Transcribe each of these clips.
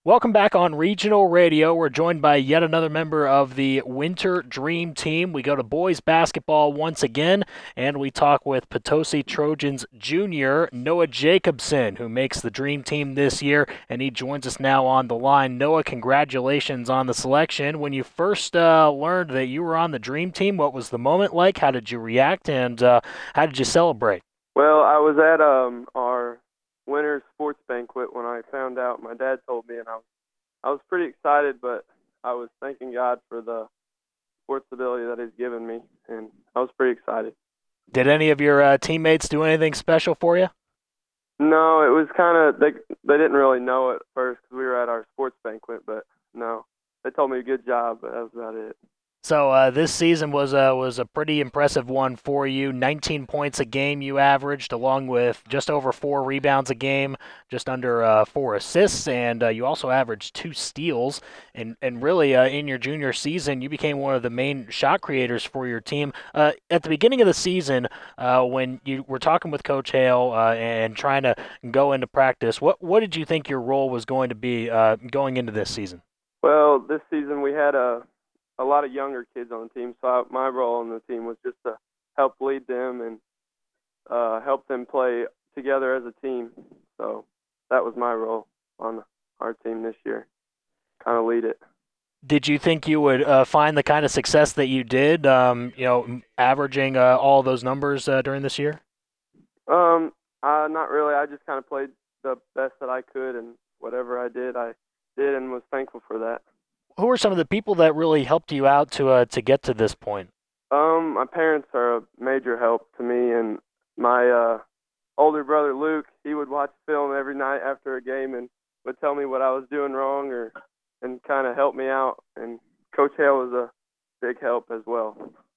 Welcome back on Regional Radio. We're joined by yet another member of the Winter Dream Team. We go to boys basketball once again, and we talk with Potosi Trojans junior Noah Jacobson, who makes the Dream Team this year, and he joins us now on the line. Noah, congratulations on the selection. When you first learned that you were on the Dream Team, what was the moment like? How did you react, and how did you celebrate? Well, I was at our winter sports banquet when I found out. My dad told me, and I was pretty excited, but I was thanking God for the sports ability that He's given me, and I was pretty excited. Did any of your teammates do anything special for you? No, it was kind of they didn't really know at first because we were at our sports banquet, but no, they told me a good job, but that was about it. So this season was a pretty impressive one for you. 19 points a game you averaged, along with just over 4 rebounds a game, just under 4 assists, and you also averaged 2 steals. And really, in your junior season, you became one of the main shot creators for your team. At the beginning of the season, when you were talking with Coach Hale and trying to go into practice, what did you think your role was going to be going into this season? Well, this season we had a lot of younger kids on the team, so my role on the team was just to help lead them and help them play together as a team. So that was my role on our team this year, kind of lead it. Did you think you would find the kind of success that you did, averaging all those numbers during this year? Not really. I just kind of played the best that I could, and whatever I did, and was thankful for that. Who are some of the people that really helped you out to get to this point? My parents are a major help to me, and my older brother Luke, he would watch film every night after a game and would tell me what I was doing wrong or and kind of help me out. And Coach Hale was a big help as well.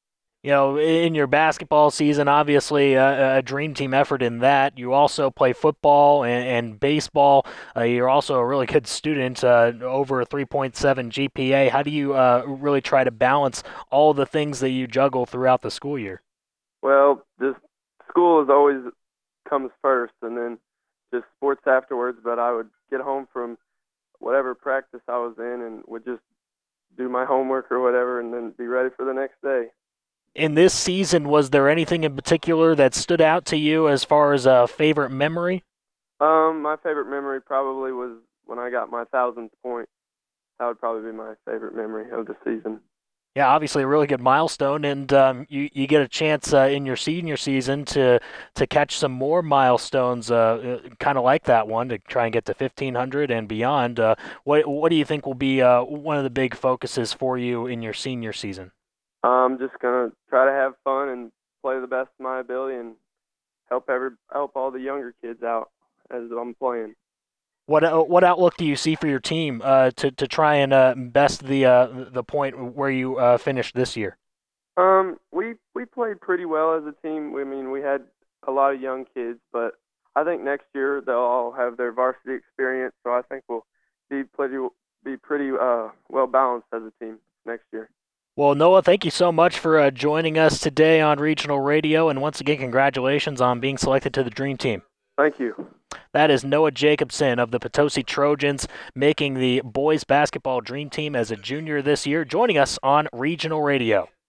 In your basketball season, obviously a dream team effort in that. You also play football and baseball. You're also a really good student, over a 3.7 GPA. How do you really try to balance all the things that you juggle throughout the school year? Well, just school is always comes first, and then just sports afterwards. But I would get home from whatever practice I was in and would just do my homework or whatever, and then be ready for the next day. In this season, was there anything in particular that stood out to you as far as a favorite memory? My favorite memory probably was when I got my 1,000th point. That would probably be my favorite memory of the season. Yeah, obviously a really good milestone, and you get a chance in your senior season to catch some more milestones, kind of like that one, to try and get to 1,500 and beyond. What do you think will be one of the big focuses for you in your senior season? I'm just gonna try to have fun and play the best of my ability and help all the younger kids out as I'm playing. What outlook do you see for your team to try and best the point where you finished this year? We played pretty well as a team. I mean, we had a lot of young kids, but I think next year they'll all have their varsity experience. So I think we'll be pretty well balanced as a team next year. Well, Noah, thank you so much for joining us today on Regional Radio, and once again, congratulations on being selected to the Dream Team. Thank you. That is Noah Jacobson of the Potosi Trojans, making the boys basketball Dream Team as a junior this year, joining us on Regional Radio.